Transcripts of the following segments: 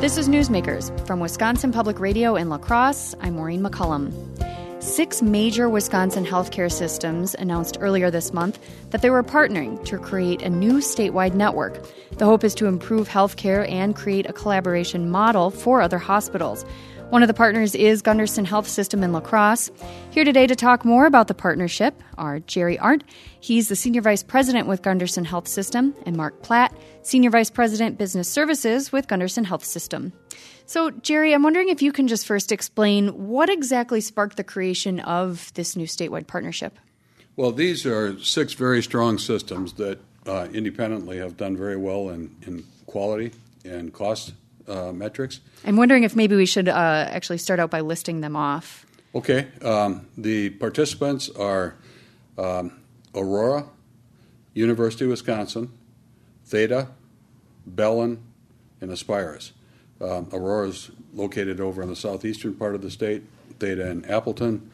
This is Newsmakers from Wisconsin Public Radio in La Crosse. I'm Maureen McCullum. 6 major Wisconsin healthcare systems announced earlier this month that they were partnering to create a new statewide network. The hope is to improve healthcare and create a collaboration model for other hospitals. One of the partners is Gunderson Health System in La Crosse. Here today to talk more about the partnership are Jerry Arndt. He's the Senior Vice President with Gunderson Health System, and Mark Platt, Senior Vice President, Business Services with Gunderson Health System. So, Jerry, I'm wondering if you can just first explain what exactly sparked the creation of this new statewide partnership. Well, these are 6 very strong systems that independently have done very well in quality and cost metrics. I'm wondering if maybe we should actually start out by listing them off. Okay. The participants are Aurora, University of Wisconsin, Theta, Bellin, and Aspirus. Aurora is located over in the southeastern part of the state, Theta in Appleton,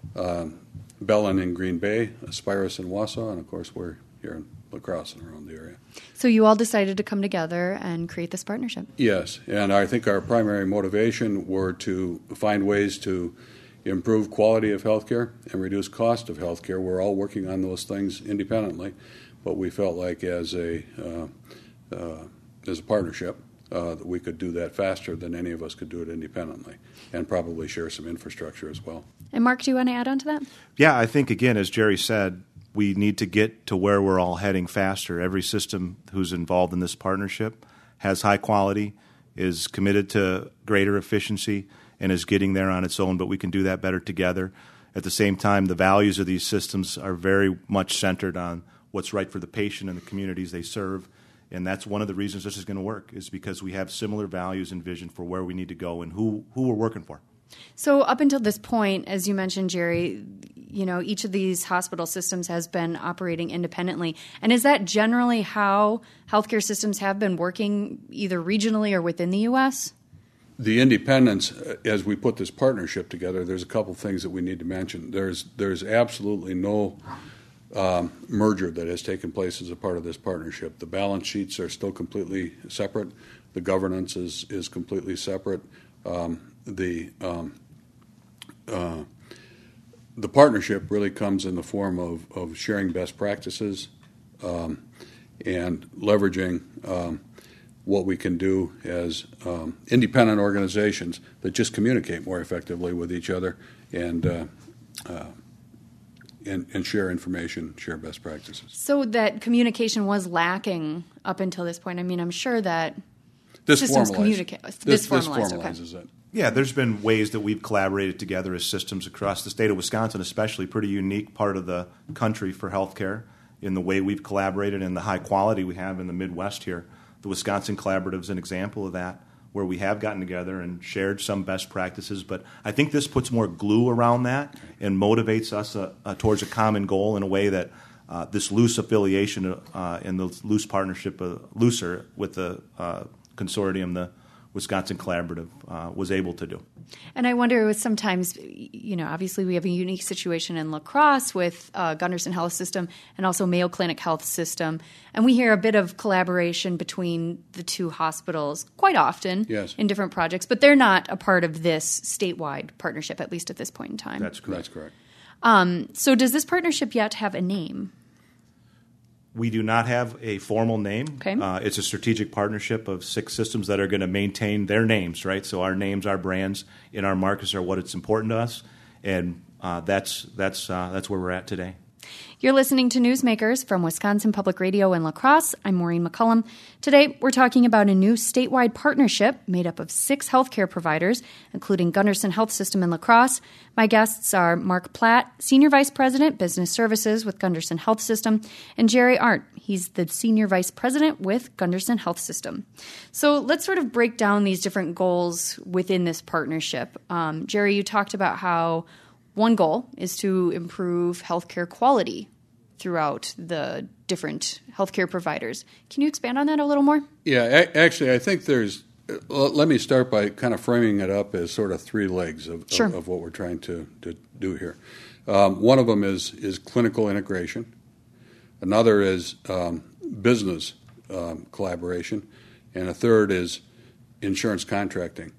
Bellin in Green Bay, Aspirus in Wausau, and of course we're here in La Crosse and around the area. So you all decided to come together and create this partnership? Yes, and I think our primary motivation were to find ways to improve quality of healthcare and reduce cost of healthcare. We're all working on those things independently, but we felt like as a partnership that we could do that faster than any of us could do it independently, and probably share some infrastructure as well. And Mark, do you want to add on to that? Yeah, I think, again, as Jerry said, we need to get to where we're all heading faster. Every system who's involved in this partnership has high quality, is committed to greater efficiency, and is getting there on its own, but we can do that better together. At the same time, the values of these systems are very much centered on what's right for the patient and the communities they serve, and that's one of the reasons this is going to work, is because we have similar values and vision for where we need to go and who we're working for. So up until this point, as you mentioned, Jerry, each of these hospital systems has been operating independently. And is that generally how healthcare systems have been working, either regionally or within the U.S.? The independence, as we put this partnership together, there's a couple things that we need to mention. There's absolutely no merger that has taken place as a part of this partnership. The balance sheets are still completely separate. The governance is completely separate. The partnership really comes in the form of sharing best practices and leveraging what we can do as independent organizations that just communicate more effectively with each other and share information, share best practices. So that communication was lacking up until this point. I mean, I'm sure that this systems communicate. This formalizes okay. it. Yeah, there's been ways that we've collaborated together as systems across the state of Wisconsin, especially pretty unique part of the country for healthcare in the way we've collaborated and the high quality we have in the Midwest here. The Wisconsin Collaborative is an example of that, where we have gotten together and shared some best practices. But I think this puts more glue around that and motivates us towards a common goal in a way that this loose affiliation and the loose partnership, looser with the consortium, the Wisconsin Collaborative, was able to do. And I wonder, with sometimes, obviously we have a unique situation in La Crosse with Gunderson Health System and also Mayo Clinic Health System, and we hear a bit of collaboration between the two hospitals quite often in different projects, but they're not a part of this statewide partnership, at least at this point in time. That's correct. So does this partnership yet have a name? We do not have a formal name. Okay. It's a strategic partnership of 6 systems that are going to maintain their names, right? So our names, our brands, and our markets are what it's important to us, and that's where we're at today. You're listening to Newsmakers from Wisconsin Public Radio in La Crosse. I'm Maureen McCullum. Today, we're talking about a new statewide partnership made up of 6 healthcare providers, including Gunderson Health System in La Crosse. My guests are Mark Platt, Senior Vice President, Business Services with Gunderson Health System, and Jerry Arndt. He's the Senior Vice President with Gunderson Health System. So let's sort of break down these different goals within this partnership. Jerry, you talked about how one goal is to improve healthcare quality throughout the different healthcare providers. Can you expand on that a little more? Yeah, actually, I think let me start by kind of framing it up as sort of 3 legs of what we're trying to do here. One of them is clinical integration. Another is business collaboration. And a third is insurance contracting.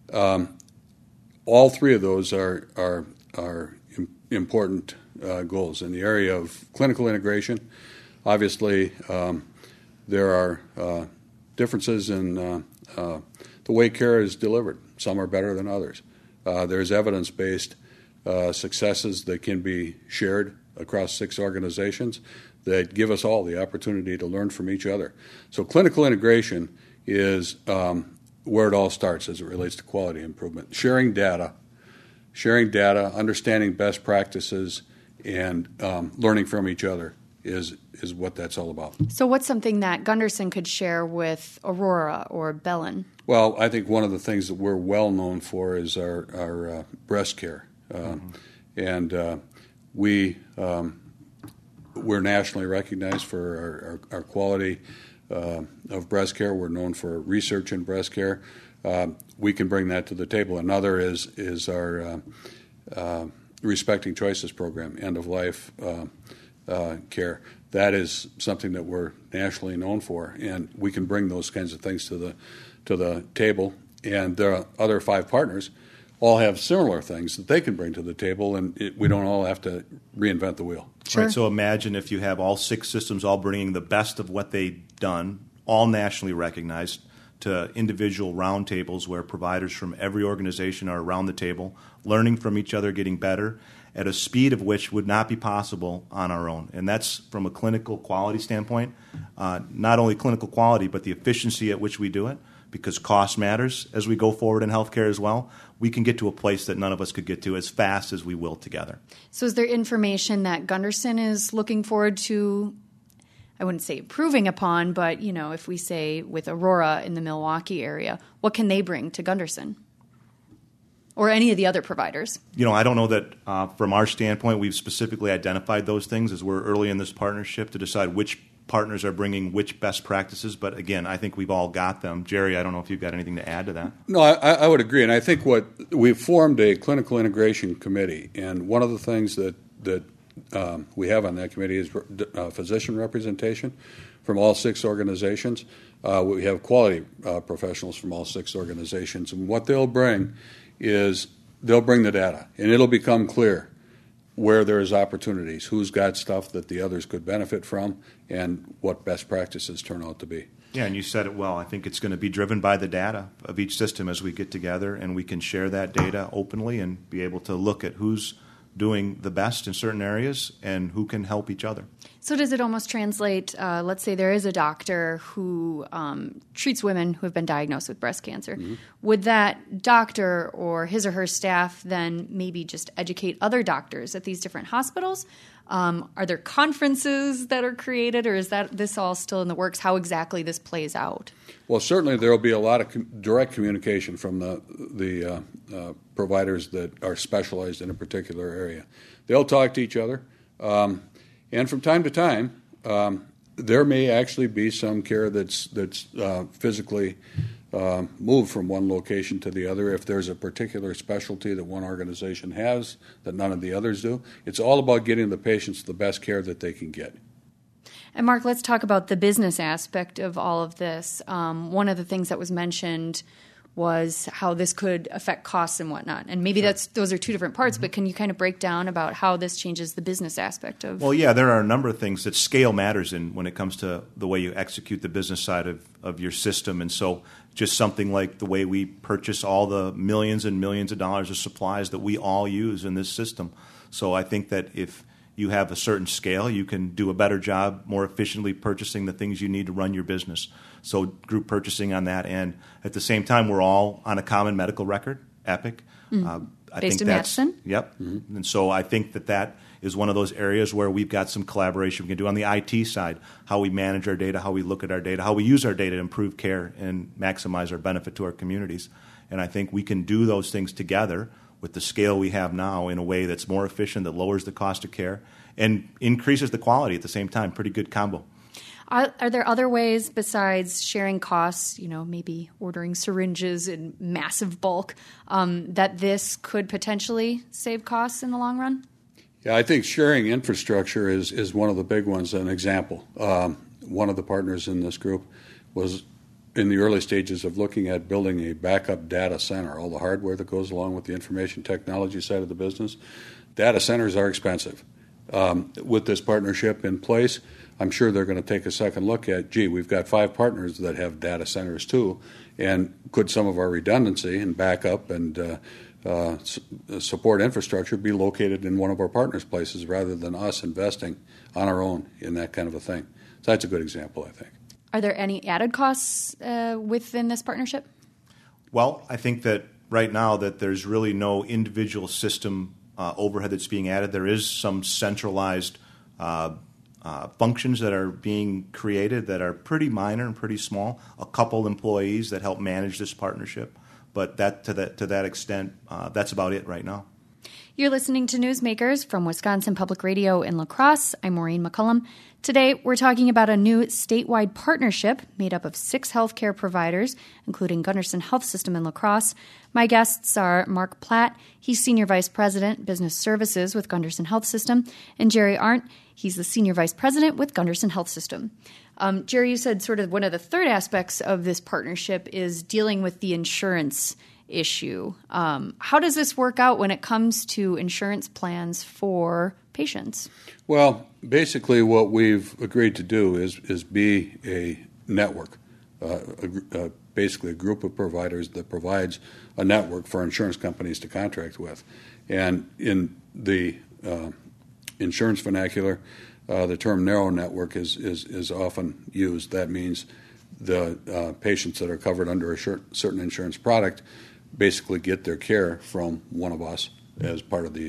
All three of those are important goals. In the area of clinical integration, obviously there are differences in the way care is delivered. Some are better than others. There's evidence-based successes that can be shared across 6 organizations that give us all the opportunity to learn from each other. So clinical integration is where it all starts as it relates to quality improvement. Sharing data, understanding best practices, and learning from each other is what that's all about. So what's something that Gunderson could share with Aurora or Bellin? Well, I think one of the things that we're well known for is our breast care. And we're nationally recognized for our quality of breast care. We're known for research in breast care. We can bring that to the table. Another is our Respecting Choices program, end-of-life care. That is something that we're nationally known for, and we can bring those kinds of things to the table. And the other 5 partners all have similar things that they can bring to the table, and we don't all have to reinvent the wheel. Sure. Right, so imagine if you have all 6 systems all bringing the best of what they've done, all nationally recognized, to individual roundtables where providers from every organization are around the table, learning from each other, getting better, at a speed of which would not be possible on our own. And that's from a clinical quality standpoint, not only clinical quality, but the efficiency at which we do it, because cost matters as we go forward in healthcare as well. We can get to a place that none of us could get to as fast as we will together. So is there information that Gunderson is looking forward to, I wouldn't say improving upon, but, if we say with Aurora in the Milwaukee area, what can they bring to Gunderson? Or any of the other providers? I don't know that from our standpoint we've specifically identified those things as we're early in this partnership to decide which partners are bringing which best practices. But again, I think we've all got them. Jerry, I don't know if you've got anything to add to that. No, I would agree. And I think we've formed a clinical integration committee. And one of the things that we have on that committee is physician representation from all 6 organizations. We have quality professionals from all 6 organizations. And what they'll bring is they'll bring the data, and it'll become clear where there's opportunities, who's got stuff that the others could benefit from, and what best practices turn out to be. Yeah, and you said it well. I think it's going to be driven by the data of each system as we get together, and we can share that data openly and be able to look at who's doing the best in certain areas and who can help each other. So does it almost translate, let's say there is a doctor who treats women who have been diagnosed with breast cancer. Mm-hmm. Would that doctor or his or her staff then maybe just educate other doctors at these different hospitals? Are there conferences that are created, or is this all still in the works, how exactly this plays out? Well, certainly there will be a lot of direct communication from the providers that are specialized in a particular area. They'll talk to each other. And from time to time, there may actually be some care that's physically moved from one location to the other if there's a particular specialty that one organization has that none of the others do. It's all about getting the patients the best care that they can get. And Mark, let's talk about the business aspect of all of this. One of the things that was mentioned was how this could affect costs and whatnot. And maybe those are 2 different parts, but can you kind of break down about how this changes the business aspect of? Well, yeah, there are a number of things that scale matters in when it comes to the way you execute the business side of your system. And so just something like the way we purchase all the millions and millions of dollars of supplies that we all use in this system. So I think that if you have a certain scale, you can do a better job more efficiently purchasing the things you need to run your business. So group purchasing on that end. At the same time, we're all on a common medical record, Epic. Based in Madison? Yep. Mm-hmm. And so I think that is one of those areas where we've got some collaboration we can do on the IT side, how we manage our data, how we look at our data, how we use our data to improve care and maximize our benefit to our communities. And I think we can do those things together with the scale we have now in a way that's more efficient, that lowers the cost of care, and increases the quality at the same time. Pretty good combo. Are there other ways besides sharing costs, maybe ordering syringes in massive bulk, that this could potentially save costs in the long run? Yeah, I think sharing infrastructure is one of the big ones. An example, one of the partners in this group was in the early stages of looking at building a backup data center, all the hardware that goes along with the information technology side of the business. Data centers are expensive. With this partnership in place, I'm sure they're going to take a second look at, we've got 5 partners that have data centers too, and could some of our redundancy and backup and support infrastructure be located in one of our partners' places rather than us investing on our own in that kind of a thing. So that's a good example, I think. Are there any added costs within this partnership? Well, I think that right now that there's really no individual system overhead that's being added. There is some centralized functions that are being created that are pretty minor and pretty small. A couple employees that help manage this partnership, but to that extent, that's about it right now. You're listening to Newsmakers from Wisconsin Public Radio in La Crosse. I'm Maureen McCullum. Today, we're talking about a new statewide partnership made up of 6 healthcare providers, including Gunderson Health System in La Crosse. My guests are Mark Platt. He's Senior Vice President, Business Services with Gunderson Health System, and Jerry Arndt. He's the Senior Vice President with Gunderson Health System. Jerry, you said sort of one of the third aspects of this partnership is dealing with the insurance issue. How does this work out when it comes to insurance plans for patients? Well, basically what we've agreed to do is be a network, basically a group of providers that provides a network for insurance companies to contract with. And in the insurance vernacular, the term narrow network is often used. That means the patients that are covered under a certain insurance product basically get their care from one of us as part of the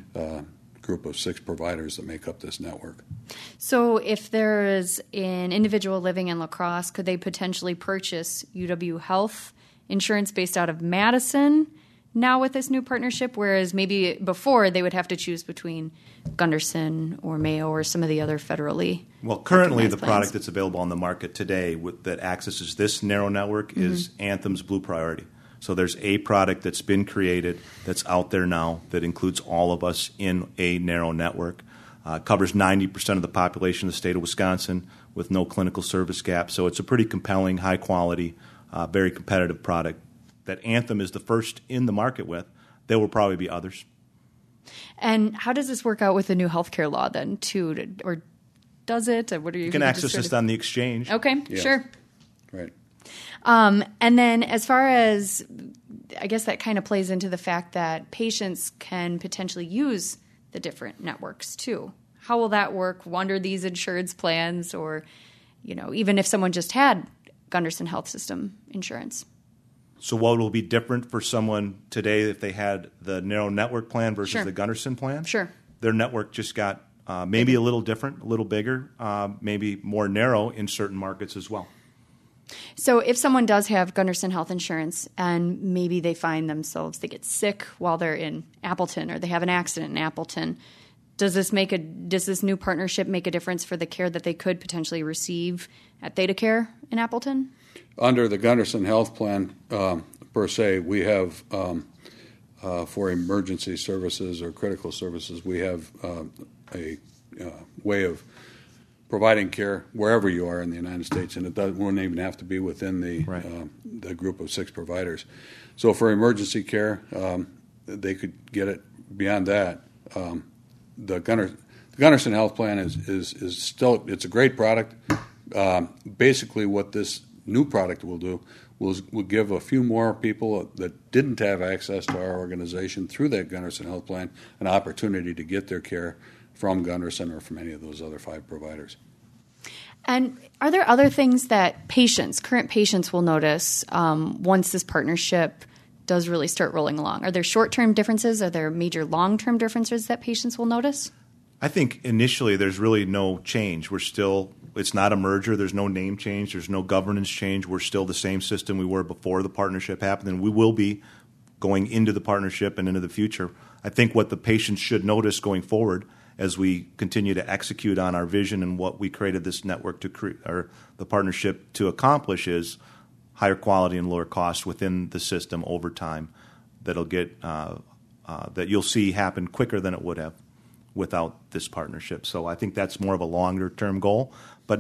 group of 6 providers that make up this network. So if there is an individual living in La Crosse, could they potentially purchase UW Health insurance based out of Madison now with this new partnership, whereas maybe before they would have to choose between Gunderson or Mayo or some of the other federally? Well, currently the plans. product that's available on the market today that accesses this narrow network is Anthem's Blue Priority. So there's a product that's been created that's out there now that includes all of us in a narrow network. Covers 90% of the population of the state of Wisconsin with no clinical service gap. So it's a pretty compelling, high quality, very competitive product that Anthem is the first in the market with. There will probably be others. And how does this work out with the new healthcare law then, too? Or does it? Or what are you can access this on the exchange. Okay, Yeah. Sure. Right. And then as far as, I guess that kind of plays into the fact that patients can potentially use the different networks too. How will that work under these insurance plans, or, even if someone just had Gunderson Health System insurance? So what will be different for someone today if they had the narrow network plan versus the Gunderson plan? Sure. Their network just got maybe a little different, a little bigger, maybe more narrow in certain markets as well. So if someone does have Gunderson Health Insurance and maybe they find themselves, they get sick while they're in Appleton or they have an accident in Appleton, does this new partnership make a difference for the care that they could potentially receive at ThedaCare in Appleton? Under the Gunderson Health Plan, per se, we have, for emergency services or critical services, we have a way of providing care wherever you are in the United States, and wouldn't even have to be within the group of 6 providers. So for emergency care, they could get it beyond that. The Gunderson Health Plan is still, it's a great product. Basically, what this new product will do will give a few more people that didn't have access to our organization through that Gunderson Health Plan an opportunity to get their care from Gunderson or from any of those other 5 providers. And are there other things that current patients will notice once this partnership does really start rolling along? Are there short-term differences? Are there major long-term differences that patients will notice? I think initially there's really no change. It's not a merger. There's no name change. There's no governance change. We're still the same system we were before the partnership happened, and we will be going into the partnership and into the future. I think what the patients should notice going forward as we continue to execute on our vision and what we created this network or the partnership to accomplish is higher quality and lower cost within the system over time. That'll get that you'll see happen quicker than it would have without this partnership. So I think that's more of a longer term goal, but not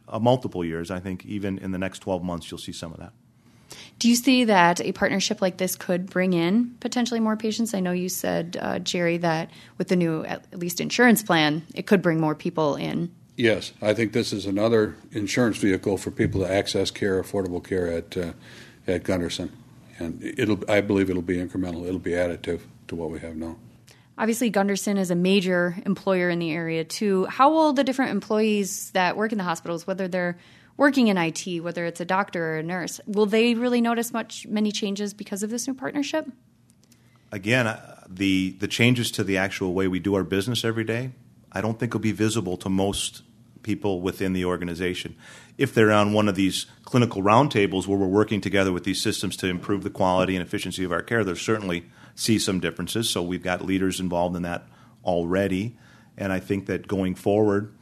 multiple years. I think even in the next 12 months, you'll see some of that. Do you see that a partnership like this could bring in potentially more patients? I know you said, Jerry, that with the new, at least insurance plan, it could bring more people in. Yes, I think this is another insurance vehicle for people to access care, affordable care at Gunderson. And I believe it'll be incremental. It'll be additive to what we have now. Obviously, Gunderson is a major employer in the area, too. How will the different employees that work in the hospitals, whether they're working in IT, whether it's a doctor or a nurse, will they really notice many changes because of this new partnership? Again, the changes to the actual way we do our business every day, I don't think will be visible to most people within the organization. If they're on one of these clinical roundtables where we're working together with these systems to improve the quality and efficiency of our care, they'll certainly see some differences. So we've got leaders involved in that already. And I think that going forward,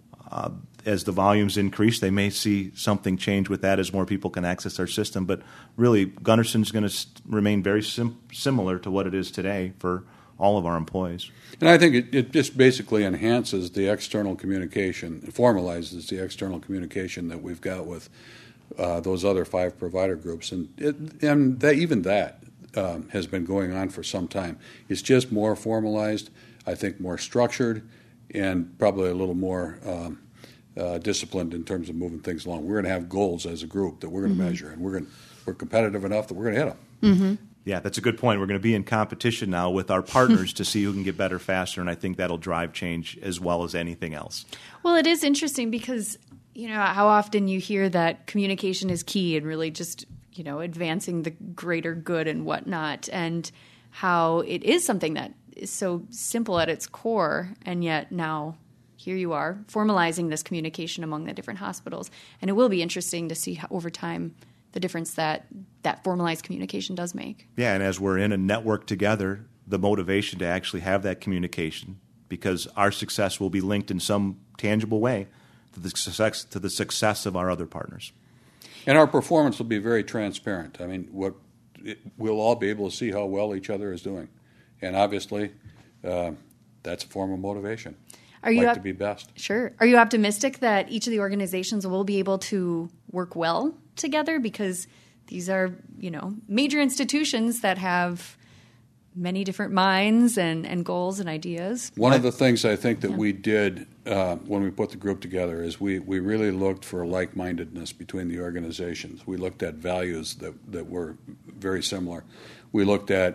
as the volumes increase, they may see something change with that as more people can access our system. But really, Gunderson's going to remain very similar to what it is today for all of our employees. And I think it just basically enhances the external communication, formalizes the external communication that we've got with those other 5 provider groups. And that has been going on for some time. It's just more formalized, I think more structured, and probably a little more disciplined in terms of moving things along. We're going to have goals as a group that we're going to measure, and we're competitive enough that we're going to hit them. Mm-hmm. Yeah, that's a good point. We're going to be in competition now with our partners to see who can get better faster, and I think that'll drive change as well as anything else. Well, it is interesting because, how often you hear that communication is key and really just, advancing the greater good and whatnot, and how it is something that is so simple at its core, and yet now here you are formalizing this communication among the different hospitals. And it will be interesting to see how, over time, the difference that formalized communication does make. Yeah, and as we're in a network together, the motivation to actually have that communication, because our success will be linked in some tangible way to the success of our other partners. And our performance will be very transparent. I mean, we'll all be able to see how well each other is doing. And obviously, that's a form of motivation. To be best. Sure. Are you optimistic that each of the organizations will be able to work well together? Because these are, major institutions that have many different minds and goals and ideas. One of the things I think that we did when we put the group together is we really looked for like-mindedness between the organizations. We looked at values that were very similar. We looked at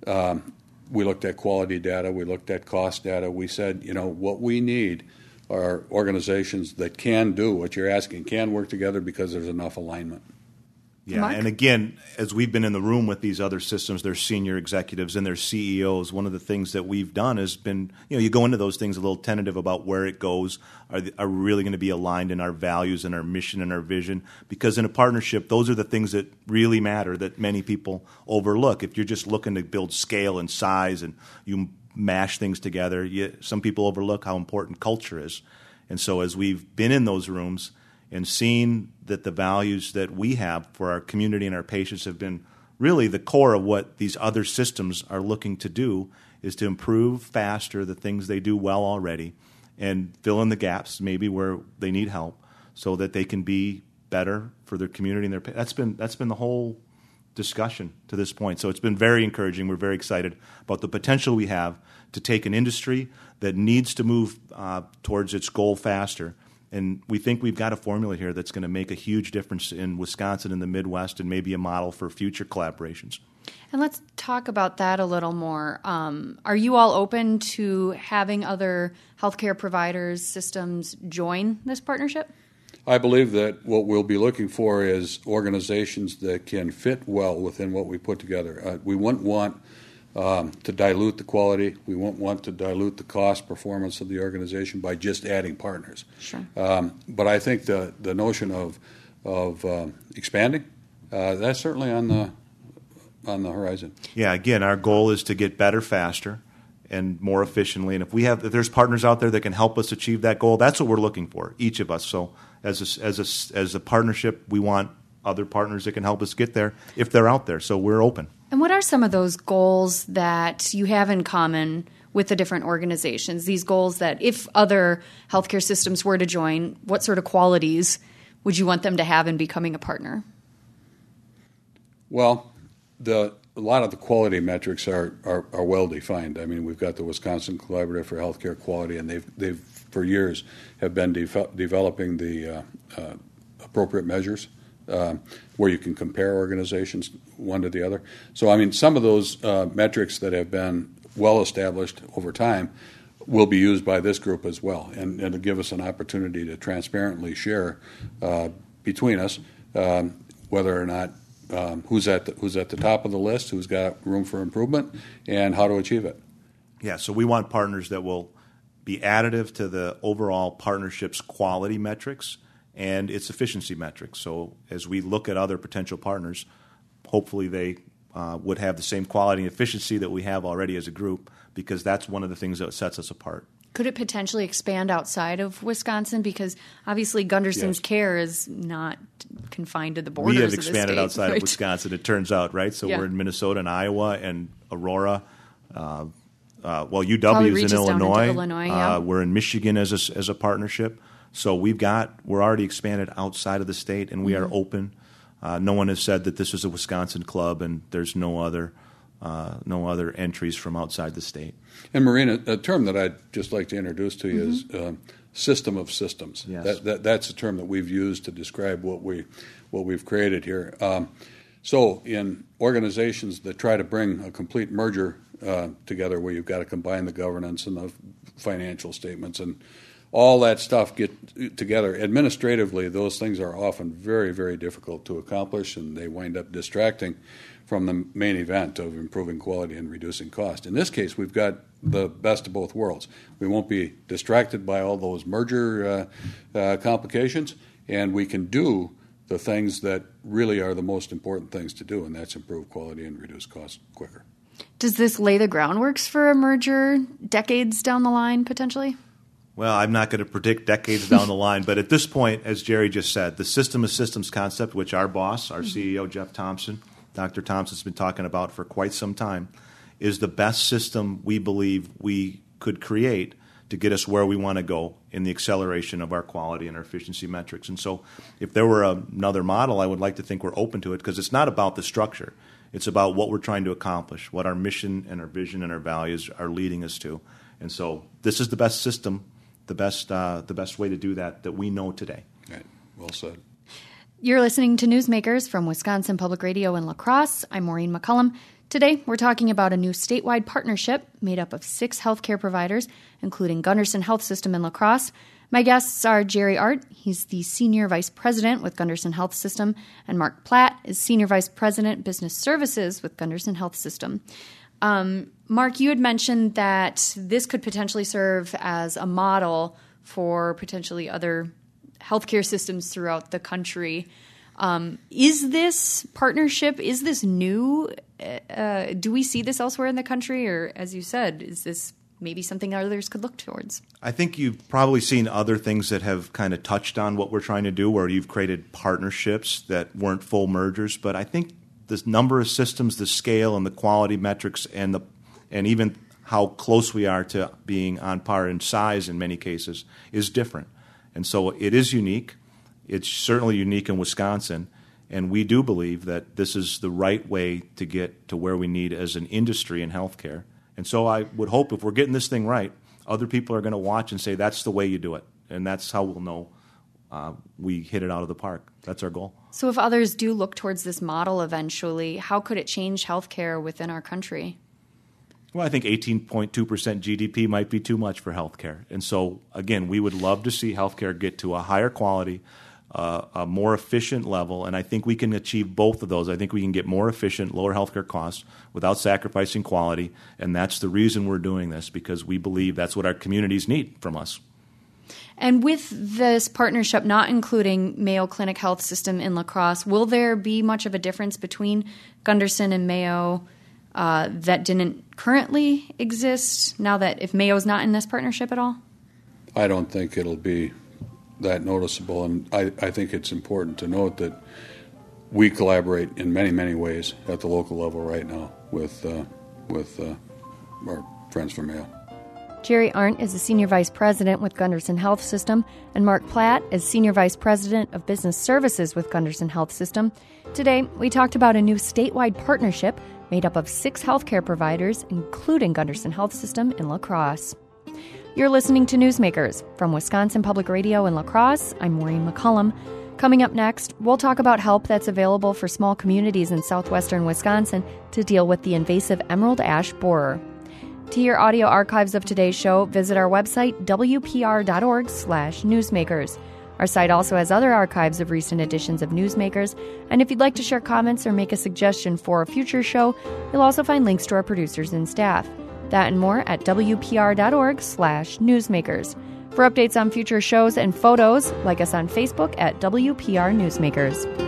quality data. We looked at cost data. We said, what we need are organizations that can do what you're asking, can work together because there's enough alignment. Yeah, Mark? And again, as we've been in the room with these other systems, their senior executives and their CEOs, one of the things that we've done has been, you go into those things a little tentative about where it goes. Are we really going to be aligned in our values and our mission and our vision? Because in a partnership, those are the things that really matter that many people overlook. If you're just looking to build scale and size and you mash things together, some people overlook how important culture is. And so as we've been in those rooms and seen that the values that we have for our community and our patients have been really the core of what these other systems are looking to do, is to improve faster the things they do well already and fill in the gaps maybe where they need help so that they can be better for their community and their that's been the whole discussion to this point. So it's been very encouraging. We're very excited about the potential we have to take an industry that needs to move towards its goal faster. And we think we've got a formula here that's going to make a huge difference in Wisconsin and the Midwest and maybe a model for future collaborations. And let's talk about that a little more. Are you all open to having other healthcare providers, systems join this partnership? I believe that what we'll be looking for is organizations that can fit well within what we put together. We wouldn't want to dilute the quality. We won't want to dilute the cost performance of the organization by just adding partners. Sure. But I think the notion of expanding, that's certainly on the horizon. Yeah, again, our goal is to get better faster and more efficiently. And if there's partners out there that can help us achieve that goal, that's what we're looking for, each of us. So as a partnership, we want other partners that can help us get there if they're out there. So we're open. And what are some of those goals that you have in common with the different organizations? These goals that if other healthcare systems were to join, what sort of qualities would you want them to have in becoming a partner? Well, a lot of the quality metrics are well defined. I mean, we've got the Wisconsin Collaborative for Healthcare Quality, and they've for years have been developing the appropriate measures where you can compare organizations one to the other. So, I mean, some of those metrics that have been well established over time will be used by this group as well, and to give us an opportunity to transparently share between us whether or not who's at the top of the list, who's got room for improvement, and how to achieve it. Yeah, so we want partners that will be additive to the overall partnership's quality metrics and its efficiency metrics. So as we look at other potential partners, hopefully they would have the same quality and efficiency that we have already as a group, because that's one of the things that sets us apart. Could it potentially expand outside of Wisconsin? Because obviously Gunderson's care is not confined to the borders of the state. We have expanded outside of Wisconsin, it turns out, right? So we're in Minnesota and Iowa and Aurora. UW is in Illinois. We're in Michigan as a partnership. So we're already expanded outside of the state, and we are open. No one has said that this is a Wisconsin club, and there's no other entries from outside the state. And Maureen, a term that I'd just like to introduce to you is system of systems. Yes. That's a term that we've used to describe what we've created here. So in organizations that try to bring a complete merger together, where you've got to combine the governance and the financial statements and all that stuff get together, administratively, those things are often very, very difficult to accomplish, and they wind up distracting from the main event of improving quality and reducing cost. In this case, we've got the best of both worlds. We won't be distracted by all those merger complications, and we can do the things that really are the most important things to do, and that's improve quality and reduce costs quicker. Does this lay the groundworks for a merger decades down the line, potentially? Well, I'm not going to predict decades down the line, but at this point, as Jerry just said, the system of systems concept, which our boss, our CEO, Jeff Thompson, Dr. Thompson's been talking about for quite some time, is the best system we believe we could create to get us where we want to go in the acceleration of our quality and our efficiency metrics. And so if there were another model, I would like to think we're open to it, because it's not about the structure. It's about what we're trying to accomplish, what our mission and our vision and our values are leading us to. And so this is the best system, the best way to do that we know today. Right. Well said. You're listening to Newsmakers from Wisconsin Public Radio in La Crosse. I'm Maureen McCullum. Today, we're talking about a new statewide partnership made up of 6 healthcare providers, including Gunderson Health System in La Crosse. My guests are Jerry Art. He's the Senior Vice President with Gunderson Health System, and Mark Platt is Senior Vice President, Business Services with Gunderson Health System. Mark, you had mentioned that this could potentially serve as a model for potentially other healthcare systems throughout the country. Is this partnership, is this new? Do we see this elsewhere in the country? Or, as you said, is this maybe something others could look towards? I think you've probably seen other things that have kind of touched on what we're trying to do, where you've created partnerships that weren't full mergers. But I think this number of systems, the scale and the quality metrics, and even how close we are to being on par in size in many cases is different. And so it is unique. It's certainly unique in Wisconsin, and we do believe that this is the right way to get to where we need as an industry in healthcare. And so I would hope if we're getting this thing right, other people are going to watch and say, that's the way you do it. And that's how we'll know we hit it out of the park. That's our goal. So if others do look towards this model eventually, how could it change healthcare within our country? Well, I think 18.2% GDP might be too much for healthcare. And so, again, we would love to see healthcare get to a higher quality, a more efficient level, and I think we can achieve both of those. I think we can get more efficient, lower healthcare costs without sacrificing quality, and that's the reason we're doing this, because we believe that's what our communities need from us. And with this partnership not including Mayo Clinic Health System in La Crosse, will there be much of a difference between Gunderson and Mayo that didn't currently exist now that if Mayo's not in this partnership at all? I don't think it'll be that noticeable, and I think it's important to note that we collaborate in many, many ways at the local level right now with our friends from Mayo. Jerry Arndt is the Senior Vice President with Gunderson Health System, and Mark Platt is Senior Vice President of Business Services with Gunderson Health System. Today, we talked about a new statewide partnership made up of 6 healthcare providers, including Gunderson Health System in La Crosse. You're listening to Newsmakers from Wisconsin Public Radio in La Crosse. I'm Maureen McCullum. Coming up next, we'll talk about help that's available for small communities in southwestern Wisconsin to deal with the invasive emerald ash borer. To hear audio archives of today's show, visit our website, wpr.org/newsmakers. Our site also has other archives of recent editions of Newsmakers, and if you'd like to share comments or make a suggestion for a future show, you'll also find links to our producers and staff. That and more at wpr.org/newsmakers. For updates on future shows and photos, like us on Facebook at WPR Newsmakers.